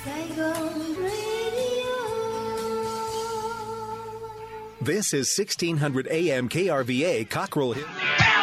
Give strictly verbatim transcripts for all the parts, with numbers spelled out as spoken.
This is sixteen hundred A M K R V A, Cockrell Hill.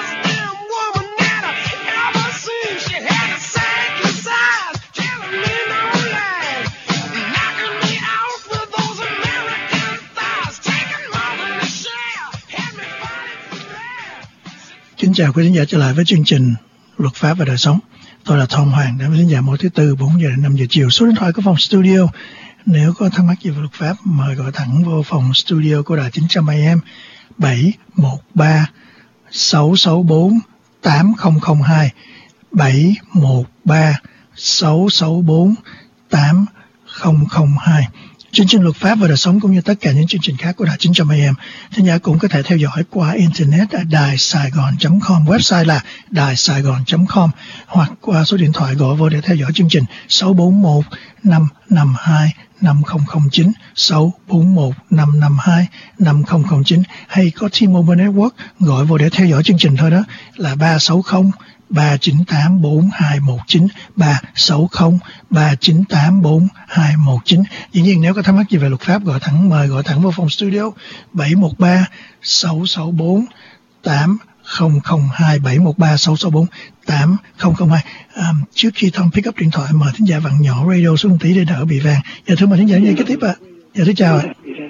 Kính chào quý khán giả trở lại với chương trình Luật pháp và đời sống. Tôi là Tom Hoàng, đến với khán giả mỗi thứ tư bốn giờ đến năm giờ chiều. Số điện thoại của phòng studio, nếu có thắc mắc gì về luật pháp, mời gọi thẳng vô phòng studio của đài chín trăm A M bảy một ba sáu sáu bốn tám không không hai bảy một ba sáu sáu bốn tám không không hai. Chương trình luật pháp và đời sống cũng như tất cả những chương trình khác của đài chín trăm A M, khán giả cũng có thể theo dõi qua internet ở đài saigon chấm com, website là đài saigon chấm com, hoặc qua số điện thoại gọi vô để theo dõi chương trình sáu bốn một năm năm hai năm không không chín, sáu bốn một năm năm hai năm không không chín, hay có T-Mobile Network gọi vô để theo dõi chương trình thôi, đó là ba sáu không ba chín tám bốn hai một chín, ba sáu không ba chín tám bốn hai một chín. Dĩ nhiên nếu có thắc mắc gì về luật pháp, gọi thẳng mời gọi thẳng vào phòng studio bảy một ba sáu sáu bốn tám không không hai, bảy một ba sáu sáu bốn tám không không hai. À, trước khi Tom pick up điện thoại, mời thính giả vặn nhỏ radio xuống tí để đỡ bị vàng. Dạ thưa mời thính giả nghe cái tiếp ạ. À. Dạ thưa chào ạ.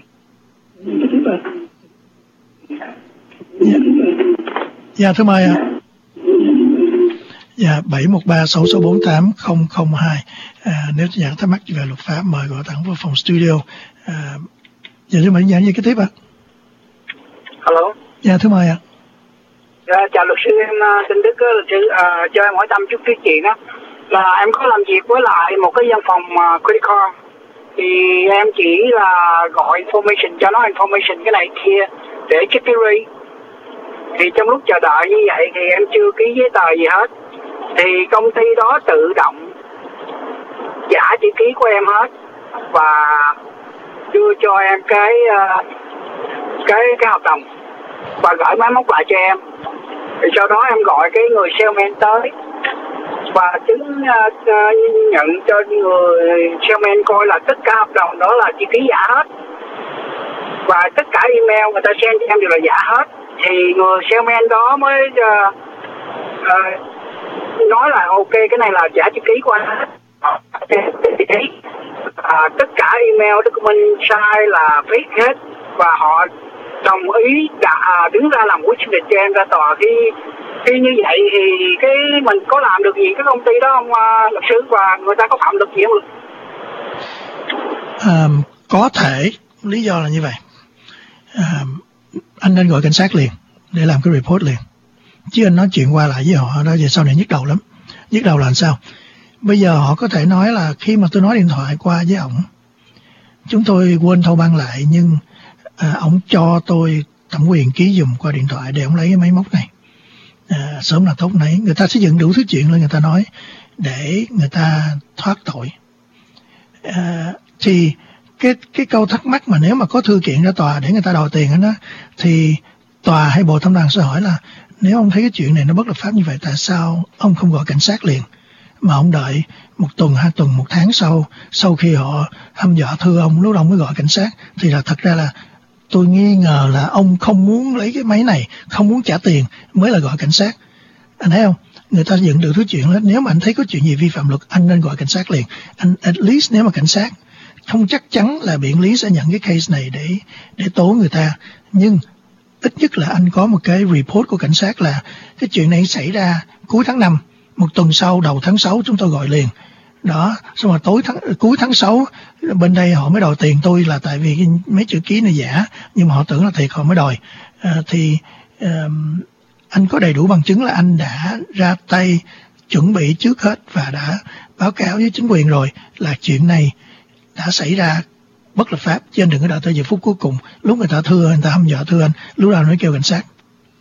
Dạ, dạ thưa mời ạ. À. Dạ, bảy một ba sáu sáu bốn tám không không hai. À, nếu thính giả thắc mắc về luật pháp, mời gọi thẳng vào phòng studio. À, dạ thưa mời thính giả nghe cái tiếp ạ. À. Alo. Dạ thưa mời ạ. À. Dạ, chào luật sư, em tên Đức. Luật sư à, cho em hỏi thăm chút cái chuyện đó là em có làm việc với lại một cái văn phòng uh, credit card, thì em chỉ là gọi information cho nó, information cái này kia để check cái rate. Thì trong lúc chờ đợi như vậy thì em chưa ký giấy tờ gì hết, thì công ty đó tự động trả chữ ký của em hết và đưa cho em cái uh, cái cái hợp đồng và gửi máy móc lại cho em. Thì sau đó em gọi cái người salesman tới và chứng uh, nhận cho người salesman coi là tất cả hợp đồng đó là chữ ký giả hết và tất cả email người ta send cho em đều là giả hết. Thì người salesman đó mới uh, uh, nói là ok, cái này là giả chữ ký của anh hết. À, tất cả email document sai là fake hết và họ đồng ý đã đứng ra làm witness cho em ra tòa. Khi khi như vậy thì cái mình có làm được gì cái công ty đó không uh, luật sư, và người ta có phạm luật gì không? À, có thể lý do là như vậy. À, anh nên gọi cảnh sát liền để làm cái report liền, chứ anh nói chuyện qua lại với họ đó về sau này nhức đầu lắm. Nhức đầu là làm sao? Bây giờ họ có thể nói là khi mà tôi nói điện thoại qua với ổng, chúng tôi quên thâu băng lại, nhưng à, ổng cho tôi thẩm quyền ký dùm qua điện thoại để ổng lấy cái máy móc này. À, sớm là tốt nấy. Người ta sẽ dựng đủ thứ chuyện lên người ta nói để người ta thoát tội. À, thì cái cái câu thắc mắc mà nếu mà có thư kiện ra tòa để người ta đòi tiền đó, thì tòa hay bộ thẩm đoàn sẽ hỏi là nếu ông thấy cái chuyện này nó bất hợp pháp như vậy, tại sao ông không gọi cảnh sát liền mà ông đợi một tuần, hai tuần, một tháng sau, sau khi họ hăm dọa thưa ông, lúc đó ông mới gọi cảnh sát? Thì là thật ra là tôi nghi ngờ là ông không muốn lấy cái máy này, không muốn trả tiền mới là gọi cảnh sát. Anh thấy không? Người ta dựng được thứ chuyện hết. Nếu mà anh thấy có chuyện gì vi phạm luật, anh nên gọi cảnh sát liền. Anh at least nếu mà cảnh sát không chắc chắn là biện lý sẽ nhận cái case này để để tố người ta, nhưng ít nhất là anh có một cái report của cảnh sát là cái chuyện này xảy ra cuối tháng năm, một tuần sau đầu tháng sáu chúng tôi gọi liền. Đó, xong rồi tối tháng, cuối tháng sáu bên đây họ mới đòi tiền tôi là tại vì mấy chữ ký này giả, nhưng mà họ tưởng là thiệt họ mới đòi. À, thì um, anh có đầy đủ bằng chứng là anh đã ra tay chuẩn bị trước hết và đã báo cáo với chính quyền rồi là chuyện này đã xảy ra bất lập pháp, chứ anh đừng có đợi tới giờ phút cuối cùng lúc người ta thưa, người ta hăm dọa thưa anh, lúc nào nói kêu cảnh sát.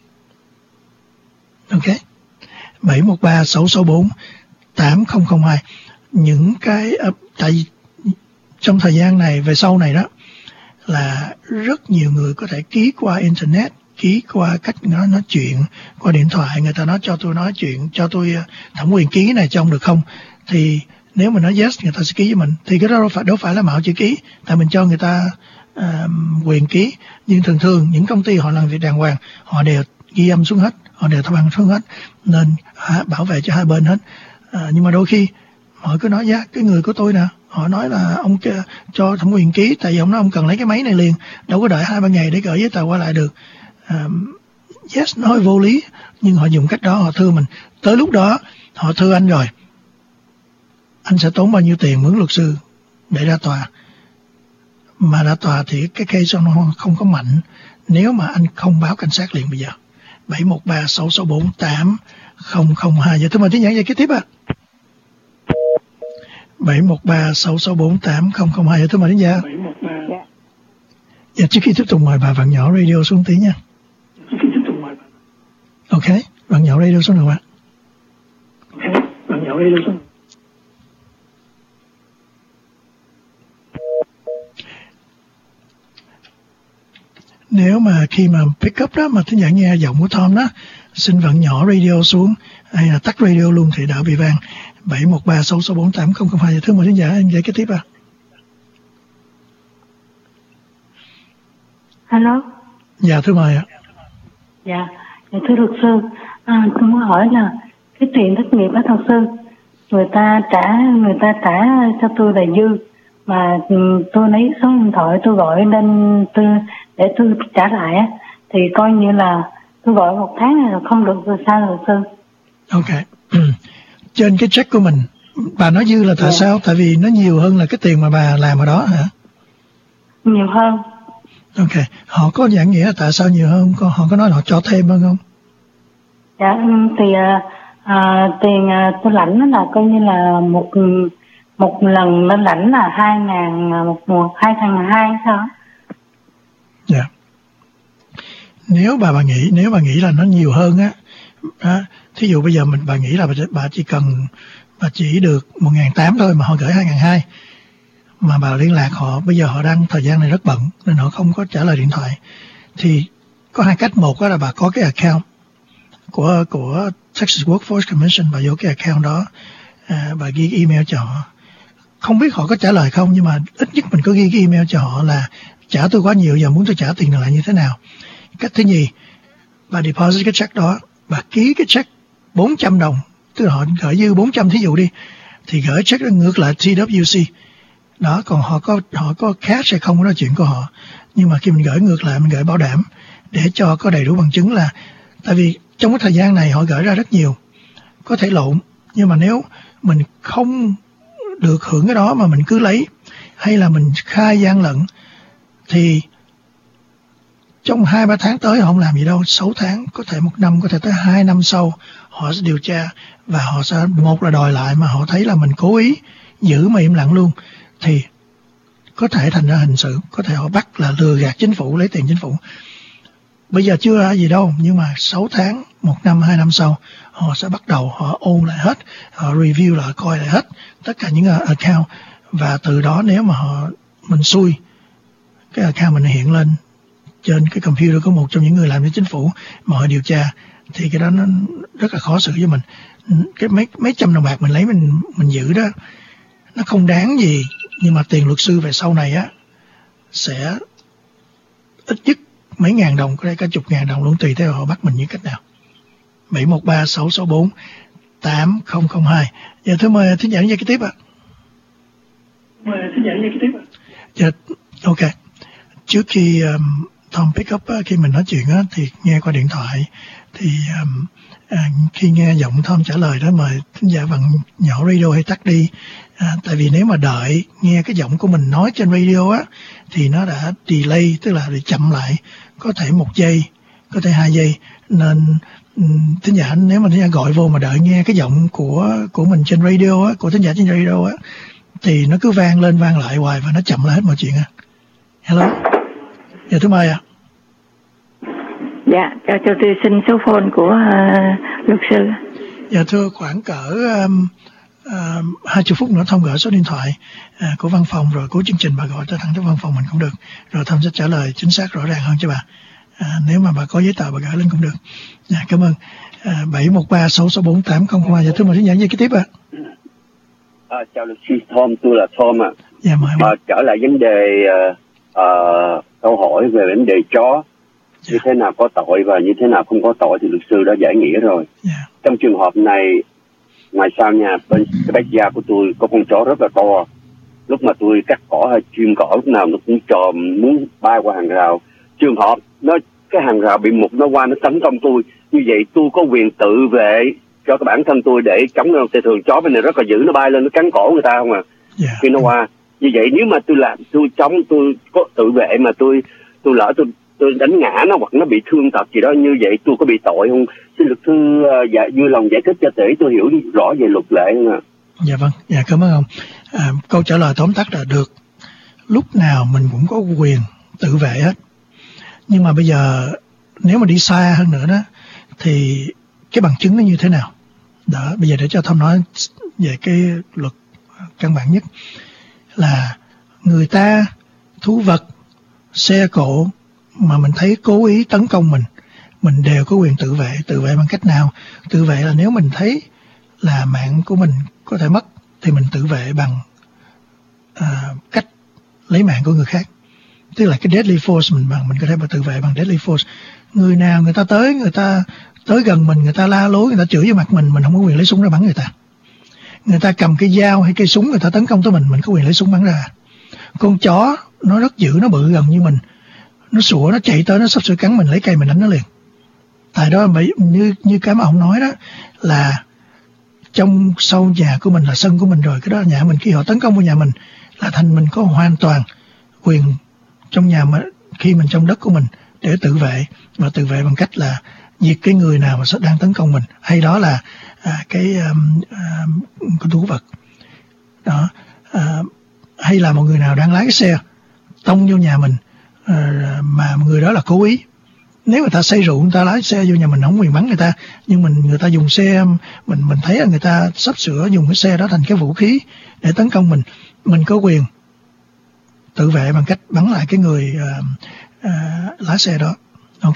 Ok, bảy một ba sáu sáu bốn tám không không hai. Những cái uh, tại vì trong thời gian này về sau này đó là rất nhiều người có thể ký qua internet, ký qua cách nói nói chuyện qua điện thoại. Người ta nói cho tôi nói chuyện, cho tôi uh, thẩm quyền ký này cho ông được không? Thì Nếu mình nói yes, người ta sẽ ký với mình. Thì cái đó đâu phải, đâu phải là mạo chữ ký, tại mình cho người ta uh, quyền ký. Nhưng thường thường những công ty họ làm việc đàng hoàng, họ đều ghi âm xuống hết, họ đều thao bằng xuống hết, nên à, bảo vệ cho hai bên hết. À, nhưng mà đôi khi họ cứ nói giá cái người của tôi nè, họ nói là ông cho, cho thẩm quyền ký, tại vì ông nói ông cần lấy cái máy này liền, đâu có đợi hai ba ngày để gửi giấy tờ qua lại được. À, yes, nói vô lý, nhưng họ dùng cách đó, họ thưa mình. Tới lúc đó họ thưa anh rồi, anh sẽ tốn bao nhiêu tiền mướn luật sư để ra tòa. Mà ra tòa thì cái case nó không có mạnh nếu mà anh không báo cảnh sát liền bây giờ. bảy một ba sáu sáu bốn tám không không hai. Giờ tôi mời Thúy Nhã về kế tiếp ạ. À. bảy một ba sáu sáu bốn tám không không hai. Giờ tôi mời đến giờ. Dạ, trước khi tiếp tục mời bà Vạn Nhỏ Radio xuống tí nha. Ok, Vạn Nhỏ Radio xuống được ạ. Ok, Vạn Nhỏ Radio xuống. Nếu mà khi mà pick up đó mà Thúy Nhã nghe giọng của Tom đó, xin Vạn Nhỏ Radio xuống hay là tắt radio luôn thì đỡ bị vang. bảy một ba sáu sáu bốn tám không không hai. Thưa mời Thúy Nhã, em dạy kế tiếp à. Hello. Dạ thưa mời ạ. Dạ, dạ thưa luật sư, à, tôi muốn hỏi là cái tiền thất nghiệp đó luật sư, người ta trả người ta trả cho tôi là dư, mà tôi lấy số điện thoại tôi gọi lên tôi để tôi trả lại á, thì coi như là tôi gọi một tháng này là không được rồi sao luật sư? Ok. Trên cái check của mình bà nói dư là tại yeah. sao? Tại vì nó nhiều hơn là cái tiền mà bà làm ở đó hả? Nhiều hơn. Ok. Họ có giảng nghĩa là tại sao nhiều hơn? Họ có nói họ cho thêm hơn không? Dạ thì à, tiền tôi lãnh nó là coi như là một một lần nó lãnh là hai ngàn một mùa hai thằng hai sao? Dạ. Yeah. Nếu bà bà nghĩ nếu bà nghĩ là nó nhiều hơn á, á thí dụ bây giờ mình bà nghĩ là bà, bà chỉ cần bà chỉ được một ngàn tám thôi mà họ gửi hai ngàn hai, mà bà liên lạc họ bây giờ họ đang thời gian này rất bận nên họ không có trả lời điện thoại, thì có hai cách. Một là bà có cái account của của Texas Workforce Commission, bà vô cái account đó, à, bà ghi email cho họ. Không biết họ có trả lời không, nhưng mà ít nhất mình có ghi cái email cho họ là trả tôi quá nhiều, giờ muốn tôi trả tiền lại như thế nào. Cách thứ nhì, bà deposit cái check đó, bà ký cái check bốn trăm đồng, tức là họ gửi dư bốn trăm thí dụ đi, thì gửi check ngược lại tê vê xê. Đó, còn họ có họ có cash hay không đó là chuyện của họ. Nhưng mà khi mình gửi ngược lại, mình gửi bảo đảm để cho có đầy đủ bằng chứng là, tại vì trong cái thời gian này họ gửi ra rất nhiều, có thể lộn, nhưng mà nếu mình không được hưởng cái đó mà mình cứ lấy, hay là mình khai gian lận, thì trong hai ba tháng tới họ không làm gì đâu, sáu tháng, có thể một năm, có thể tới hai năm sau họ sẽ điều tra và họ sẽ một là đòi lại, mà họ thấy là mình cố ý giữ mà im lặng luôn thì có thể thành ra hình sự, có thể họ bắt là lừa gạt chính phủ, lấy tiền chính phủ. Bây giờ chưa ra gì đâu, nhưng mà sáu tháng, một năm, hai năm sau họ sẽ bắt đầu họ ôn lại hết, họ review lại, coi lại hết tất cả những account, và từ đó nếu mà họ mình xui cái account mình hiện lên trên cái computer của một trong những người làm cho chính phủ mà họ điều tra, thì cái đó nó rất là khó xử với mình. Cái mấy mấy trăm đồng bạc mình lấy mình mình giữ đó nó không đáng gì, nhưng mà tiền luật sư về sau này á sẽ ít nhất mấy ngàn đồng, có thể cả chục ngàn đồng luôn, tùy theo họ bắt mình như cách nào. bảy một ba sáu sáu bốn tám không không hai. Giờ thưa mời Thúy Nhã về cái tiếp ạ. Mời Thúy Nhã về cái tiếp ạ. Dạ, ok. Trước khi um, Tom pick up, khi mình nói chuyện á, thì nghe qua điện thoại, thì um, à, khi nghe giọng Tom trả lời đó, mời thính giả Vạn Nhỏ Radio hay tắt đi. À, tại vì nếu mà đợi nghe cái giọng của mình nói trên radio á, thì nó đã delay, tức là bị chậm lại, có thể một giây, có thể hai giây, nên um, thính giả nếu mà thính giả gọi vô mà đợi nghe cái giọng của của mình trên radio á, của thính giả trên radio á, thì nó cứ vang lên vang lại hoài và nó chậm lại hết mọi chuyện á. Hello. Dạ thưa mời ạ. Dạ, cho, cho tôi xin số phone của uh, luật sư. Dạ thưa, khoảng cỡ um, um, hai mươi phút nữa Thông gửi số điện thoại uh, của văn phòng, rồi cuối chương trình bà gọi tới thẳng tới văn phòng mình cũng được, rồi Thông sẽ trả lời chính xác rõ ràng hơn cho bà. Uh, nếu mà bà có giấy tờ bà gửi lên cũng được. Dạ, cảm ơn. Uh, bảy một ba sáu sáu bốn tám không không hai. Dạ thưa mời thính giả về cái tiếp ạ. À, chào luật sư Tom, tôi là Tom ạ. Dạ, mời à, trở lại vấn đề uh, uh, câu hỏi về vấn đề chó, dạ. Như thế nào có tội và như thế nào không có tội thì luật sư đã giải nghĩa rồi. Dạ. Trong trường hợp này, ngoài sau nhà bên cái backyard của tôi có con chó rất là to. Lúc mà tôi cắt cỏ hay chim cỏ lúc nào nó cũng trồm muốn bay qua hàng rào. Trường hợp nó cái hàng rào bị mục nó qua nó tấn công tôi, như vậy tôi có quyền tự vệ cho cái bản thân tôi để chống nó. Thường chó bên này rất là dữ, nó bay lên nó cắn cổ người ta không à. Yeah. Khi nó qua như vậy, nếu mà tôi làm tôi chống, tôi có tự vệ mà tôi tôi lỡ tôi tôi đánh ngã nó hoặc nó bị thương tật gì đó, như vậy tôi có bị tội không? Xin luật sư uh, dạ, vui lòng giải thích cho tỷ tôi hiểu rõ về luật lệ không ạ? Dạ vâng, dạ cảm ơn ông. À, câu trả lời tóm tắt là được. Lúc nào mình cũng có quyền tự vệ hết. Nhưng mà bây giờ nếu mà đi xa hơn nữa đó thì cái bằng chứng nó như thế nào? Đó, bây giờ để cho Thông nói về cái luật căn bản nhất là người ta, thú vật, xe cộ mà mình thấy cố ý tấn công mình, mình đều có quyền tự vệ. Tự vệ bằng cách nào? Tự vệ là nếu mình thấy là mạng của mình có thể mất thì mình tự vệ bằng à, cách lấy mạng của người khác. Tức là cái deadly force mình bằng mình có thể tự vệ bằng deadly force. Người nào người ta tới, người ta tới gần mình, người ta la lối, người ta chửi vào mặt mình, mình không có quyền lấy súng ra bắn người ta. Người ta cầm cái dao hay cây súng người ta tấn công tới mình, mình có quyền lấy súng bắn ra. Con chó nó rất dữ, nó bự gần như mình, nó sủa, nó chạy tới, nó sắp sửa cắn mình, lấy cây mình đánh nó liền. Tại đó như như cái mà ông nói đó là trong sau nhà của mình là sân của mình rồi, cái đó là nhà mình. Khi họ tấn công vào nhà mình là thành mình có hoàn toàn quyền trong nhà mà khi mình trong đất của mình để tự vệ, và tự vệ bằng cách là diệt cái người nào mà đang tấn công mình, hay đó là à, cái um, um, con thú vật đó, à, hay là một người nào đang lái cái xe tông vô nhà mình à, mà người đó là cố ý. Nếu người ta say rượu, người ta lái xe vô nhà mình, không quyền bắn người ta, nhưng mình người ta dùng xe, mình mình thấy là người ta sắp sửa dùng cái xe đó thành cái vũ khí để tấn công mình, mình có quyền tự vệ bằng cách bắn lại cái người uh, uh, lái xe đó. Ok,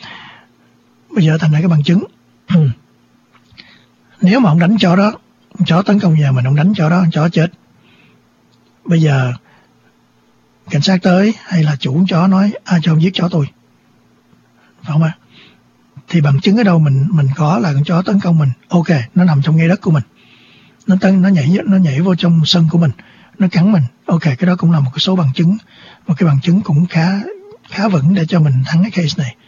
bây giờ thành ra cái bằng chứng. Nếu mà ông đánh chó đó, chó tấn công nhà mình, ông đánh chó đó, chó chết. Bây giờ cảnh sát tới hay là chủ chó nói ai cho ông giết chó tôi, phải không ạ? Thì bằng chứng ở đâu mình mình có là con chó tấn công mình. Ok, nó nằm trong ngay đất của mình, nó tấn nó nhảy nó nhảy vô trong sân của mình, nó cắn mình. Ok, cái đó cũng là một cái số bằng chứng, một cái bằng chứng cũng khá khá vững để cho mình thắng cái case này.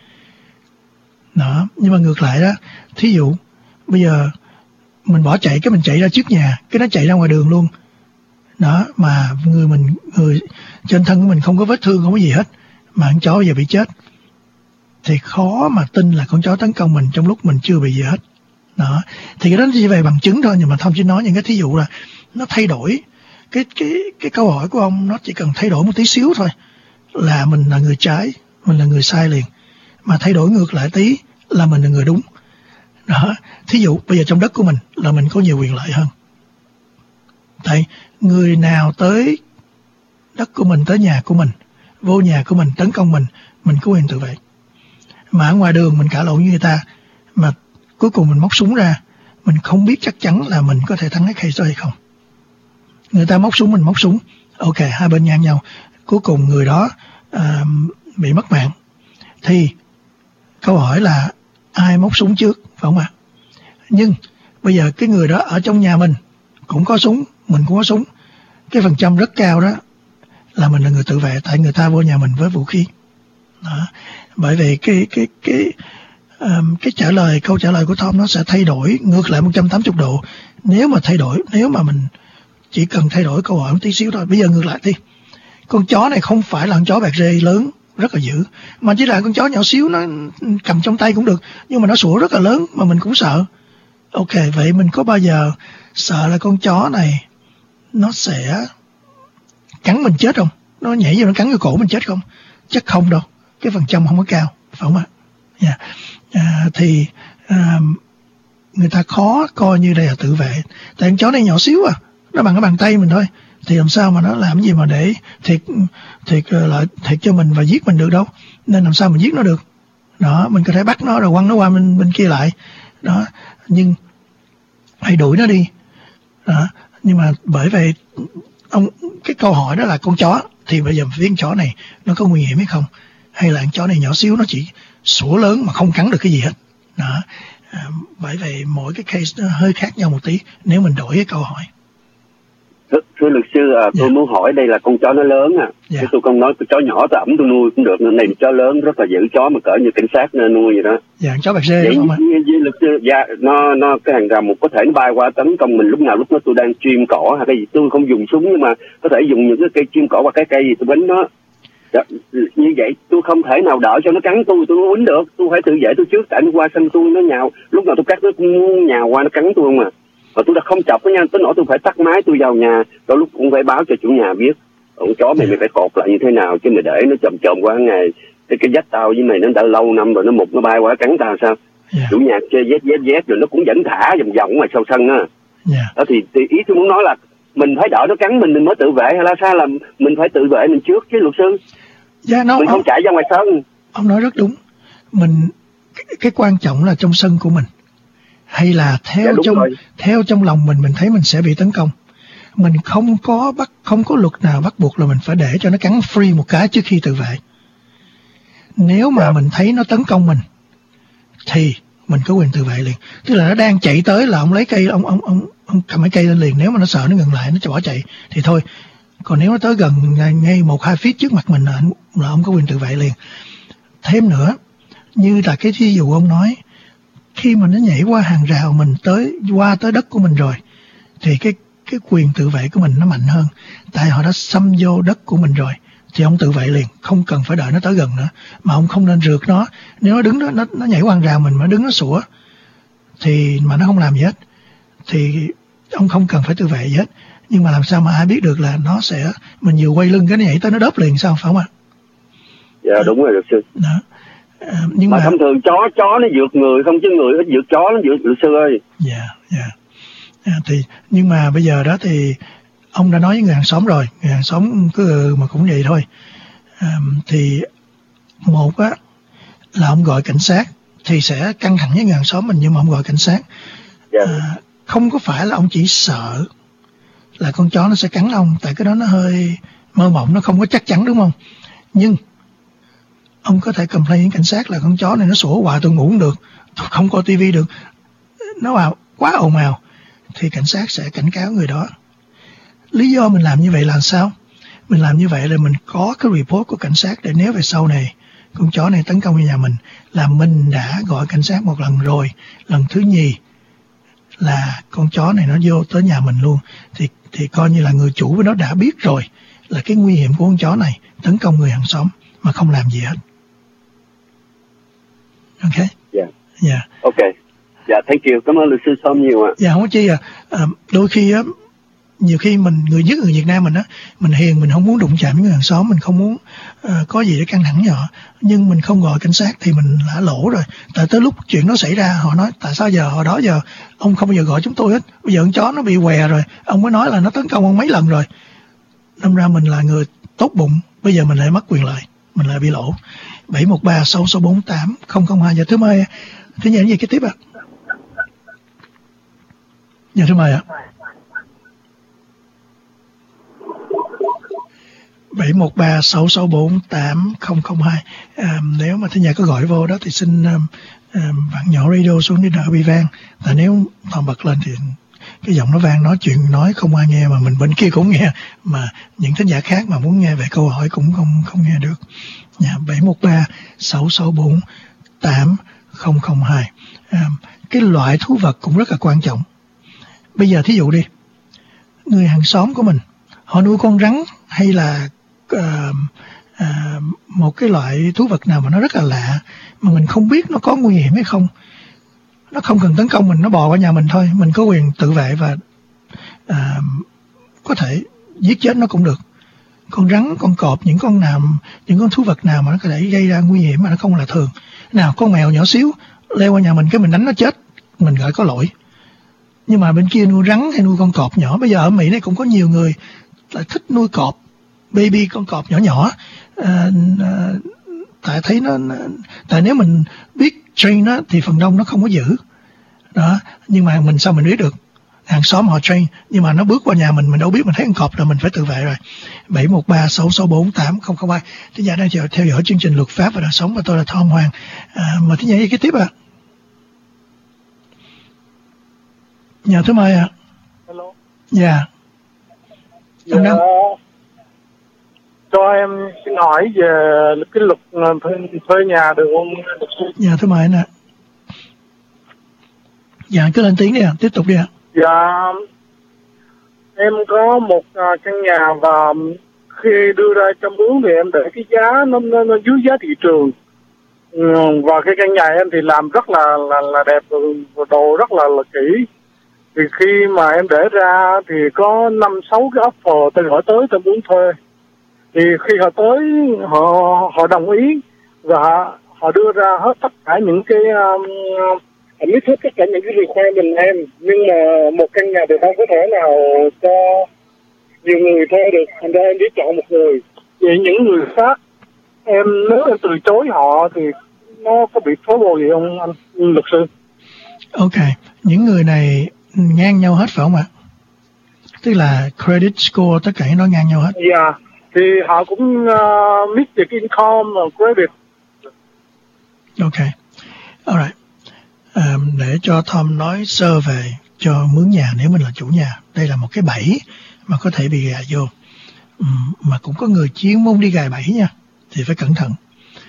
Đó, nhưng mà ngược lại đó, thí dụ bây giờ mình bỏ chạy, cái mình chạy ra trước nhà, cái nó chạy ra ngoài đường luôn. Đó, mà người mình người trên thân của mình không có vết thương, không có gì hết, mà con chó bây giờ bị chết, thì khó mà tin là con chó tấn công mình trong lúc mình chưa bị gì hết. Đó, thì cái đó chỉ về bằng chứng thôi, nhưng mà Thông chỉ nói những cái thí dụ là nó thay đổi cái cái cái câu hỏi của ông, nó chỉ cần thay đổi một tí xíu thôi là mình là người trái, mình là người sai liền, mà thay đổi ngược lại tí là mình là người đúng. Đó, thí dụ bây giờ trong đất của mình là mình có nhiều quyền lợi hơn. Tại người nào tới đất của mình, tới nhà của mình, vô nhà của mình tấn công mình, mình có quyền tự vệ. Mà ở ngoài đường mình cãi lộn với người ta, mà cuối cùng mình móc súng ra, mình không biết chắc chắn là mình có thể thắng cái case đó hay không. Người ta móc súng, mình móc súng, ok, hai bên ngang nhau, cuối cùng người đó uh, bị mất mạng. Thì câu hỏi là ai móc súng trước, phải không ạ? Nhưng bây giờ cái người đó ở trong nhà mình cũng có súng, mình cũng có súng, cái phần trăm rất cao đó là mình là người tự vệ, tại người ta vô nhà mình với vũ khí. Đó. Bởi vì cái cái cái um, cái trả lời câu trả lời của Tom nó sẽ thay đổi ngược lại một trăm tám mươi độ. Nếu mà thay đổi, nếu mà mình chỉ cần thay đổi câu hỏi một tí xíu thôi. Bây giờ ngược lại đi, con chó này không phải là con chó bẹt rê lớn rất là dữ, mà chỉ là con chó nhỏ xíu, nó cầm trong tay cũng được, nhưng mà nó sủa rất là lớn mà mình cũng sợ. Ok, vậy mình có bao giờ sợ là con chó này nó sẽ cắn mình chết không? Nó nhảy vô nó cắn cái cổ mình chết không? Chắc không đâu, cái phần trăm không có cao, phải không ạ? Yeah. À, thì à, người ta khó coi như đây là tự vệ. Tại con chó này nhỏ xíu à, nó bằng cái bàn tay mình thôi, thì làm sao mà nó làm gì mà để thiệt thiệt lại thiệt cho mình và giết mình được đâu. Nên làm sao mình giết nó được. Đó, mình có thể bắt nó rồi quăng nó qua bên bên kia lại. Đó, nhưng hãy đuổi nó đi. Đó, Nhưng mà bởi vậy ông cái câu hỏi đó là con chó, thì bây giờ với con chó này nó có nguy hiểm hay không, hay là con chó này nhỏ xíu nó chỉ sủa lớn mà không cắn được cái gì hết đó. À, bởi vậy mỗi cái case nó hơi khác nhau một tí nếu mình đổi cái câu hỏi. Thưa, thưa luật sư, à, tôi yeah. muốn hỏi đây là con chó nó lớn à, yeah. chứ tôi không nói con chó nhỏ tôi ẩm tôi nuôi cũng được, này chó lớn rất là dữ, chó mà cỡ như cảnh sát nên nuôi vậy đó. Dạ, chó bạc rê vậy đúng không ạ? Với luật sư, dạ, nó nó cái hàng rào một có thể nó bay qua tấn công mình lúc nào lúc đó tôi đang chim cỏ hay cái gì, tôi không dùng súng nhưng mà có thể dùng những cái cây chim cỏ hoặc cái cây gì tôi bắn nó. Dạ, như vậy tôi không thể nào đợi cho nó cắn tôi, tôi không quýnh được, tôi phải tự vệ tôi trước, tại nó qua sân tôi nó nhào, lúc nào tôi cắt nó cũng nhào qua nó cắn tôi không à. Và tôi đã không chọc với nhau, tới nỗi tôi phải tắt máy tôi vào nhà, đôi lúc cũng phải báo cho chủ nhà biết, con chó mày mày phải cột lại như thế nào, chứ mày để nó chồm chồm qua ngày, cái cái dách tao với mày nó đã lâu năm rồi, nó mục nó bay qua cắn tao sao? Yeah. Chủ nhà chơi dét dét dét rồi nó cũng vẫn thả vòng vòng ngoài sau sân á. Yeah. Đó thì, thì ý tôi muốn nói là mình phải đợi nó cắn mình mình mới tự vệ, hay là sao là mình phải tự vệ mình trước chứ luật sư? Yeah, no, mình không ông, chạy ra ngoài sân. Ông nói rất đúng. Mình cái, cái quan trọng là trong sân của mình, hay là theo dạ, trong rồi. theo trong lòng mình mình thấy mình sẽ bị tấn công. Mình không có bắt không có luật nào bắt buộc là mình phải để cho nó cắn free một cái trước khi tự vệ. Nếu mà dạ. mình thấy nó tấn công mình thì mình có quyền tự vệ liền. Tức là nó đang chạy tới là ông lấy cây ông ông ông ông cầm cái cây lên liền. Nếu mà nó sợ nó ngừng lại, nó cho bỏ chạy thì thôi. Còn nếu nó tới gần ngay một hai feet trước mặt mình là, là ông có quyền tự vệ liền. Thêm nữa, như là cái thí dụ ông nói, khi mà nó nhảy qua hàng rào mình tới qua tới đất của mình rồi thì cái cái quyền tự vệ của mình nó mạnh hơn, tại họ đã xâm vô đất của mình rồi thì ông tự vệ liền, không cần phải đợi nó tới gần nữa. Mà ông không nên rượt nó, nếu nó đứng đó nó, nó nhảy qua hàng rào mình mà đứng nó sủa thì mà nó không làm gì hết thì ông không cần phải tự vệ gì hết. Nhưng mà làm sao mà ai biết được là nó sẽ mình vừa quay lưng cái nó nhảy tới nó đớp liền sao, phải không ạ? Dạ đúng rồi luật sư. Đó. À, nhưng mà, mà thông thường chó chó nó vượt người không, chứ người nó vượt chó nó vượt luật sư ơi. Dạ dạ. À, thì nhưng mà bây giờ đó thì ông đã nói với người hàng xóm rồi, người hàng xóm cứ mà cũng vậy thôi. À, thì một á là ông gọi cảnh sát thì sẽ căng thẳng với người hàng xóm mình, nhưng mà ông gọi cảnh sát. Dạ. À, không có phải là ông chỉ sợ là con chó nó sẽ cắn ông, tại cái đó nó hơi mơ mộng, nó không có chắc chắn đúng không? Nhưng ông có thể complain với cảnh sát là con chó này nó sủa hoài tôi ngủ không được, tôi không coi tivi được, nó vào quá ồn ào, thì cảnh sát sẽ cảnh cáo người đó. Lý do mình làm như vậy là sao? Mình làm như vậy là mình có cái report của cảnh sát, để nếu về sau này con chó này tấn công vào nhà mình là mình đã gọi cảnh sát một lần rồi, lần thứ nhì là con chó này nó vô tới nhà mình luôn, thì thì coi như là người chủ với nó đã biết rồi là cái nguy hiểm của con chó này tấn công người hàng xóm mà không làm gì hết. Ok. Dạ. Yeah. Yeah. Ok. Dạ, thank you. Cảm ơn luật sư Tom nhiều ạ. Dạ, không có chi à. à đôi khi á, nhiều khi mình người nhất người Việt Nam mình á, mình hiền, mình không muốn đụng chạm với người hàng xóm, mình không muốn uh, có gì để căng thẳng nhỏ, nhưng mình không gọi cảnh sát thì mình đã lỗ rồi. Tại tới lúc chuyện nó xảy ra, họ nói tại sao giờ hồi đó giờ ông không bao giờ gọi chúng tôi hết, bây giờ con chó nó bị què rồi, ông mới nói là nó tấn công ông mấy lần rồi. Đâm ra mình là người tốt bụng, bây giờ mình lại mất quyền lợi, mình lại bị lỗ. Bảy một ba sáu sáu bốn tám không không hai. Giờ thứ mời thứ nhờ gì cái tiếp ạ? À? Giờ thứ mời ạ. À? bảy một ba sáu sáu bốn tám không không hai. À, nếu mà thứ nhà có gọi vô đó thì xin um, um, vặn nhỏ radio xuống để đỡ bị vang. Tại nếu toàn bật lên thì cái giọng nó vang, nói chuyện nói không ai nghe, mà mình bên kia cũng nghe, mà những thính giả khác mà muốn nghe về câu hỏi cũng không không nghe được. Nhà bảy một ba sáu sáu bốn tám không không hai. À, cái loại thú vật cũng rất là quan trọng. Bây giờ thí dụ đi, người hàng xóm của mình họ nuôi con rắn hay là uh, uh, một cái loại thú vật nào mà nó rất là lạ mà mình không biết nó có nguy hiểm hay không, nó không cần tấn công mình, nó bò qua nhà mình thôi, mình có quyền tự vệ và uh, có thể giết chết nó cũng được. Con rắn, con cọp, những con nào, những con thú vật nào mà nó có thể gây ra nguy hiểm mà nó không là thường. Nào, con mèo nhỏ xíu leo qua nhà mình cái mình đánh nó chết, mình gọi có lỗi. Nhưng mà bên kia nuôi rắn hay nuôi con cọp nhỏ, bây giờ ở Mỹ này cũng có nhiều người lại thích nuôi cọp, baby con cọp nhỏ nhỏ. À, à, tại thấy nó, tại nếu mình biết train nó thì phần đông nó không có giữ đó, nhưng mà mình sao mình biết được? hàng xóm họ train, nhưng mà nó bước qua nhà mình, mình đâu biết, mình thấy con cọp là mình phải tự vệ rồi. bảy một ba sáu sáu bốn tám không không hai. Thính giả đang theo dõi chương trình Luật pháp và đời sống và tôi là Tom Hoàng. À, mời thính giả đi kế tiếp ạ. À. Nhà thứ mời ạ. À. Hello. Dạ. Dạ. Đang... Cho em xin hỏi về cái luật thuê, thuê nhà được không? Dạ, thứ mời anh ạ. Dạ, cứ lên tiếng đi ạ, à. Tiếp tục đi ạ. À. Dạ, em có một căn nhà và khi đưa ra cho mướn thì em để cái giá nó, nó, nó dưới giá thị trường. Ừ, và cái căn nhà em thì làm rất là là, là đẹp, đồ rất là, là kỹ. Thì khi mà em để ra thì có năm sáu cái offer tôi hỏi tới tôi muốn thuê. Thì khi họ tới họ họ đồng ý và họ đưa ra hết tất cả những cái um, biết hết tất cả những cái requirement em, nhưng mà một căn nhà thì không có thể nào cho nhiều người thuê được, thành ra em đi chọn một người. Vậy những người khác em nếu em từ chối họ thì nó có bị xấu hổ gì không anh luật sư? Ok, những người này ngang nhau hết phải không ạ? Tức là credit score tất cả nó ngang nhau hết. Dạ, yeah. Thì họ cũng uh, meet the income và credit. Ok, alright. Um, để cho Tom nói sơ về cho mướn nhà nếu mình là chủ nhà. Đây là một cái bẫy mà có thể bị gài vô. Um, mà cũng có người chuyên môn đi gài bẫy nha, thì phải cẩn thận.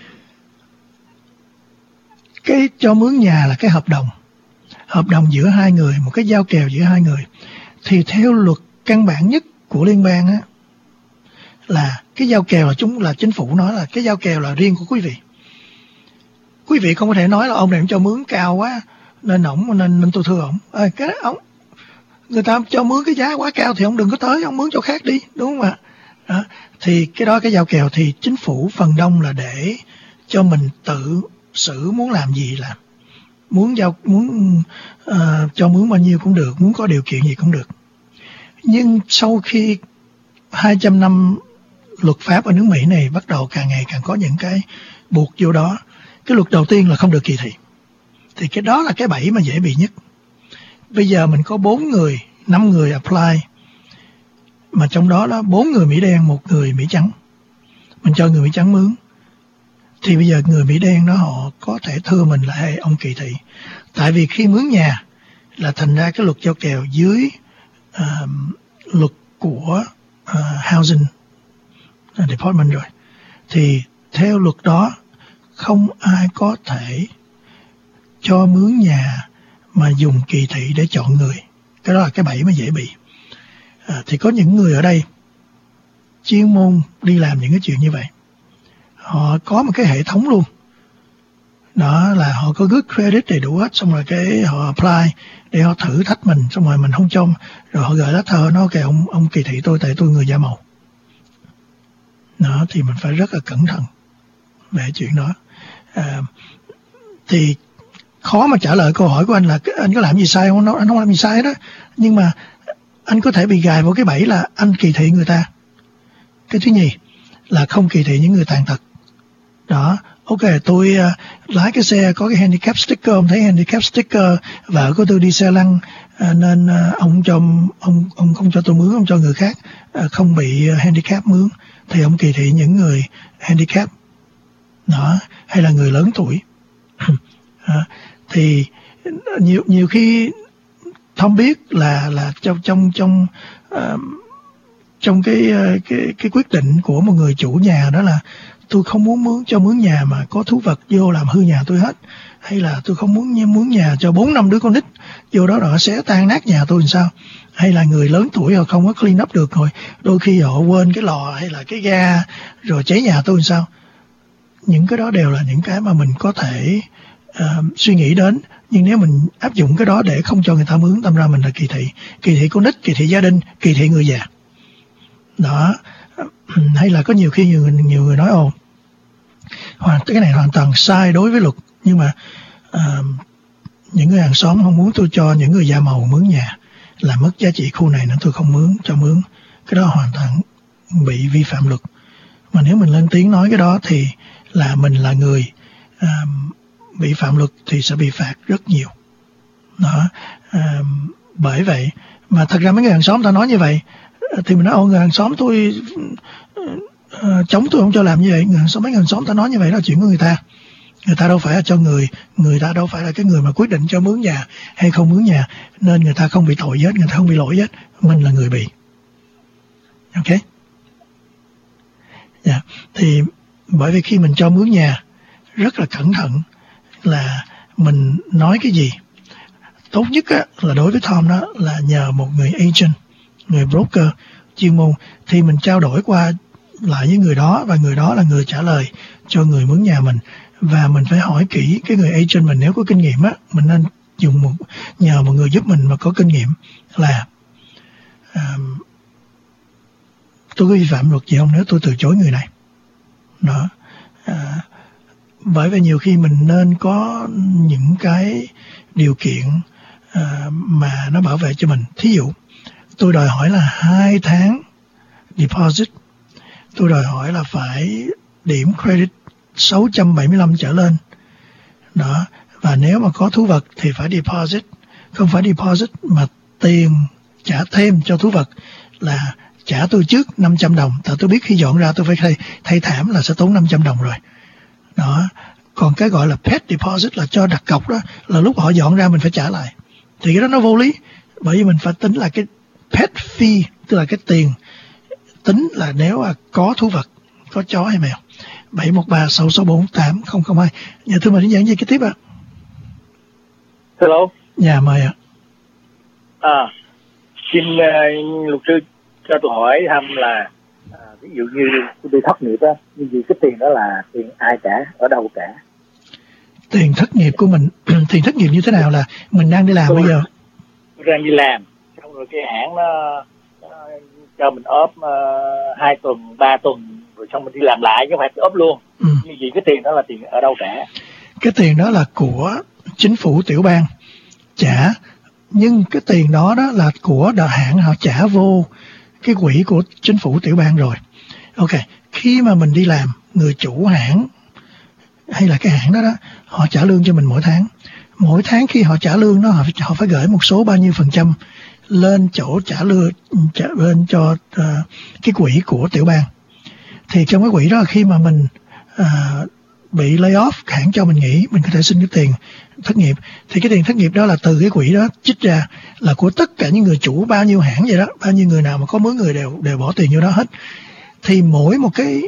Cái cho mướn nhà là cái hợp đồng. Hợp đồng giữa hai người, một cái giao kèo giữa hai người. Thì theo luật căn bản nhất của liên bang á, là cái giao kèo là chúng là chính phủ nói là cái giao kèo là riêng của quý vị. Quý vị không có thể nói là ông này cho mướn cao quá nên ổng nên, nên tôi thưa ổng. À, cái đó, ông người ta cho mướn cái giá quá cao thì ông đừng có tới, ông mướn chỗ khác đi, đúng không ạ? Đó. Thì cái đó cái giao kèo thì chính phủ phần đông là để cho mình tự xử, muốn làm gì làm, muốn giao muốn uh, cho mướn bao nhiêu cũng được, muốn có điều kiện gì cũng được. Nhưng sau khi hai trăm năm luật pháp ở nước Mỹ này bắt đầu càng ngày càng có những cái buộc vô đó. Cái luật đầu tiên là không được kỳ thị. Thì cái đó là cái bẫy mà dễ bị nhất. Bây giờ mình có bốn người, năm người apply, mà trong đó đó bốn người Mỹ đen, một người Mỹ trắng. Mình cho người Mỹ trắng mướn. Thì bây giờ người Mỹ đen đó họ có thể thưa mình là hey, ông kỳ thị. Tại vì khi mướn nhà là thành ra cái luật giao kèo dưới uh, luật của uh, Housing Department rồi. Thì theo luật đó không ai có thể cho mướn nhà mà dùng kỳ thị để chọn người. Cái đó là cái bẫy mà dễ bị. À, thì có những người ở đây chuyên môn đi làm những cái chuyện như vậy. Họ có một cái hệ thống luôn. Đó là họ có good credit đầy đủ hết, xong rồi cái họ apply để họ thử thách mình, xong rồi mình không cho, rồi họ gửi lá thơ nó kêu ông ông kỳ thị tôi tại tôi người da màu. Đó thì mình phải rất là cẩn thận về chuyện đó. À, thì khó mà trả lời câu hỏi của anh là anh có làm gì sai không? Anh không làm gì sai đó, nhưng mà anh có thể bị gài vào cái bẫy là anh kỳ thị người ta. Cái thứ nhì là không kỳ thị những người tàn tật. Đó, ok, tôi uh, lái cái xe có cái handicap sticker, ông thấy handicap sticker, vợ của tôi đi xe lăn, uh, nên uh, ông cho ông ông không cho tôi mướn, ông cho người khác uh, không bị uh, handicap mướn, thì ông kỳ thị những người handicap. Đó, hay là người lớn tuổi. À, thì nhiều nhiều khi Tom biết là là trong trong trong uh, trong cái cái cái quyết định của một người chủ nhà đó là tôi không muốn mướn cho mướn nhà mà có thú vật vô làm hư nhà tôi hết, hay là tôi không muốn mướn nhà cho bốn năm đứa con nít vô đó rồi sẽ tan nát nhà tôi làm sao, hay là người lớn tuổi họ không có clean up được rồi đôi khi họ quên cái lò hay là cái ga rồi cháy nhà tôi làm sao. Những cái đó đều là những cái mà mình có thể uh, suy nghĩ đến, nhưng nếu mình áp dụng cái đó để không cho người ta mướn, tâm ra mình là kỳ thị, kỳ thị con nít, kỳ thị gia đình, kỳ thị người già. Đó, hay là có nhiều khi nhiều người, nhiều người nói ồ, hoàn cái này hoàn toàn sai đối với luật, nhưng mà uh, những người hàng xóm không muốn tôi cho những người da màu mướn nhà, làm mất giá trị khu này nên tôi không mướn cho mướn. Cái đó hoàn toàn bị vi phạm luật. Mà nếu mình lên tiếng nói cái đó thì là mình là người uh, bị phạm luật thì sẽ bị phạt rất nhiều. Đó, uh, Bởi vậy mà thật ra mấy người hàng xóm ta nói như vậy thì mình nói ô người hàng xóm tôi uh, chống tôi không cho làm như vậy. Người hàng xóm mấy người hàng xóm ta nói như vậy đó là chuyện của người ta. Người ta đâu phải là cho người, người ta đâu phải là cái người mà quyết định cho mướn nhà hay không mướn nhà, nên người ta không bị tội hết, người ta không bị lỗi hết, mình là người bị. Ok? Yeah. Thì bởi vì khi mình cho mướn nhà rất là cẩn thận là mình nói cái gì. Tốt nhất á, là đối với Tom đó là nhờ một người agent, người broker chuyên môn, thì mình trao đổi qua lại với người đó và người đó là người trả lời cho người mướn nhà mình. Và mình phải hỏi kỹ cái người agent mình, nếu có kinh nghiệm á, mình nên dùng một nhờ một người giúp mình mà có kinh nghiệm là um, tôi có vi phạm luật gì không nếu tôi từ chối người này đó. À, bởi vì nhiều khi mình nên có những cái điều kiện à, mà nó bảo vệ cho mình. Thí dụ tôi đòi hỏi là hai tháng deposit, tôi đòi hỏi là phải điểm credit sáu trăm bảy mươi lăm trở lên đó, và nếu mà có thú vật thì phải deposit, không phải deposit mà tiền trả thêm cho thú vật là trả tôi trước năm trăm đồng, tại tôi biết khi dọn ra tôi phải thay, thay thảm là sẽ tốn năm trăm đồng rồi đó. Còn cái gọi là pet deposit là cho đặt cọc đó, là lúc họ dọn ra mình phải trả lại, thì cái đó nó vô lý, bởi vì mình phải tính là cái pet fee, tức là cái tiền tính là nếu mà có thú vật, có chó hay mèo. Bảy một ba sáu sáu bốn tám không không hai. Dạ thưa mời đến giảng gì cái tiếp ạ? À? Hello. Dạ mời ạ. À. à xin uh, luật sư cho tôi hỏi thăm là à, ví dụ như tôi đi thất nghiệp á, như gì cái tiền đó là tiền ai trả, ở đâu trả? Tiền thất nghiệp của mình, tiền thất nghiệp như thế nào là mình đang đi làm tôi, bây giờ? Tôi đang đi làm, xong rồi cái hãng nó, nó cho mình ốp hai uh, tuần, ba tuần, rồi xong mình đi làm lại chứ phải ốp luôn. Ừ. Như gì cái tiền đó là tiền ở đâu trả? Cái tiền đó là của chính phủ tiểu bang trả, nhưng cái tiền đó đó là của đợt hãng họ trả vô cái quỹ của chính phủ tiểu bang rồi. Ok, khi mà mình đi làm, người chủ hãng hay là cái hãng đó đó, họ trả lương cho mình mỗi tháng. Mỗi tháng khi họ trả lương đó, họ phải, họ phải gửi một số bao nhiêu phần trăm lên chỗ trả lương, trả lên cho uh, cái quỹ của tiểu bang. Thì trong cái quỹ đó khi mà mình uh, bị lay off, hãng cho mình nghỉ, mình có thể xin cái tiền thất nghiệp. Thì cái tiền thất nghiệp đó là từ cái quỹ đó trích ra, là của tất cả những người chủ, bao nhiêu hãng vậy đó, bao nhiêu người nào mà có mướn người đều đều bỏ tiền vô đó hết. Thì mỗi một cái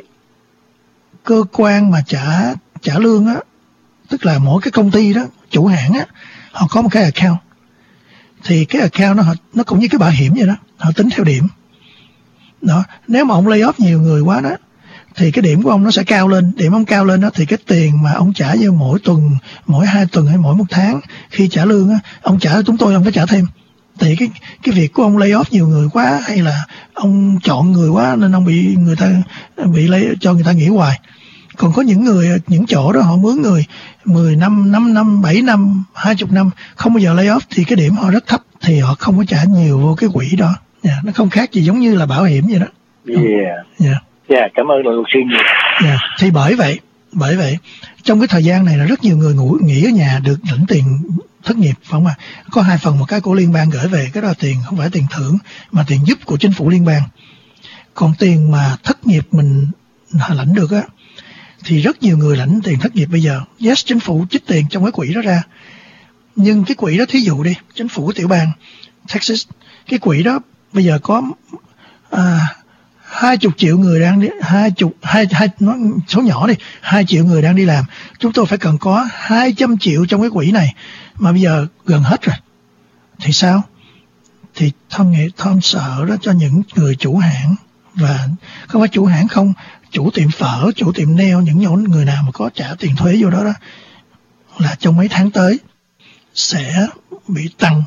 cơ quan mà trả trả lương á, tức là mỗi cái công ty đó, chủ hãng á, họ có một cái account. Thì cái account nó nó cũng như cái bảo hiểm vậy đó, họ tính theo điểm. Đó, nếu mà ông lay off nhiều người quá đó thì cái điểm của ông nó sẽ cao lên, điểm ông cao lên đó thì cái tiền mà ông trả vô mỗi tuần, mỗi hai tuần hay mỗi một tháng khi trả lương á, ông trả cho chúng tôi, ông phải trả thêm. Thì cái cái việc của ông lay off nhiều người quá, hay là ông chọn người quá nên ông bị người ta bị lay, cho người ta nghỉ hoài. Còn có những người, những chỗ đó họ mướn người mười năm, năm năm, bảy năm, hai mươi năm không bao giờ lay off thì cái điểm họ rất thấp, thì họ không có trả nhiều vô cái quỹ đó. Yeah, nó không khác gì giống như là bảo hiểm vậy đó. Yeah. Yeah. Yeah, cảm ơn luật sư nhiều. Yeah. Thì bởi vậy, bởi vậy trong cái thời gian này là rất nhiều người ngủ nghỉ ở nhà được lãnh tiền thất nghiệp, phải không ạ? Có hai phần, một cái của liên bang gửi về, cái đó là tiền không phải tiền thưởng mà tiền giúp của chính phủ liên bang. Còn tiền mà thất nghiệp mình lãnh được á, thì rất nhiều người lãnh tiền thất nghiệp bây giờ. Yes, chính phủ trích tiền trong cái quỹ đó ra, nhưng cái quỹ đó, thí dụ đi, chính phủ của tiểu bang Texas, cái quỹ đó bây giờ có à, hai chục triệu người đang đi, hai chục hai hai nói số nhỏ đi, hai triệu người đang đi làm. Chúng tôi phải cần có hai trăm triệu trong cái quỹ này, mà bây giờ gần hết rồi. Thì sao? Thì Tom nghĩ Tom sợ đó cho những người chủ hãng, và không phải chủ hãng không, chủ tiệm phở, chủ tiệm nail, những nhóm người nào mà có trả tiền thuế vô đó đó, là trong mấy tháng tới sẽ bị tăng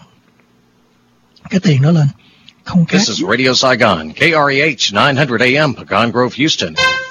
cái tiền đó lên. Không khác. This is Radio Saigon, K R E H nine hundred A M, Pecan Grove, Houston.